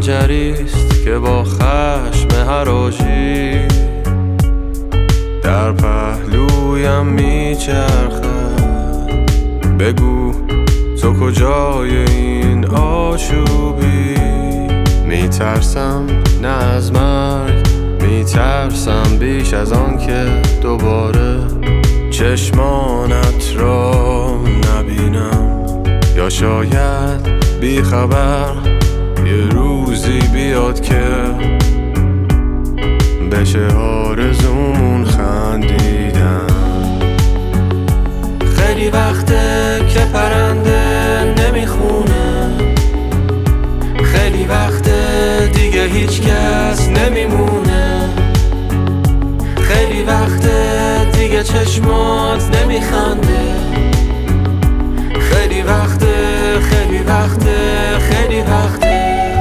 خنجریست که با خشم حراجی در پهلویم میچرخد. بگو تو کجای این آشوبی؟ میترسم نه از مرگ، میترسم بیش از آن که دوباره چشمانت را نبینم. یا شاید بی خبر یه روزی بیاد که بشه آرزومون خندیدن. خیلی وقته که پرنده نمیخونه، خیلی وقته دیگه هیچ کس نمیمونه، خیلی وقته دیگه چشمات نمیخنده، خیلی وقته خیلی وقته خیلی وقته.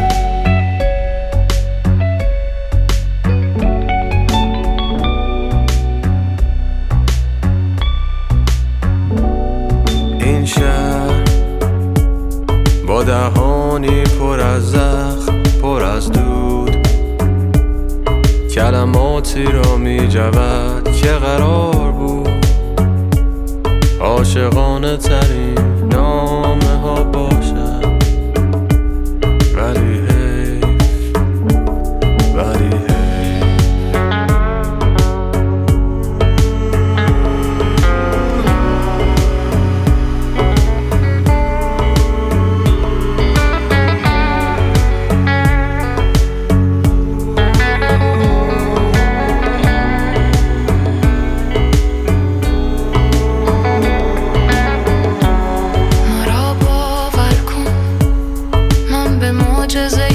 این شهر با دهانی پر از زخم، پر از دود، کلماتی را می جود که قرار بود عاشقانه ترین نامه ها باشد. ولی حیف، ولی حیف. معجزه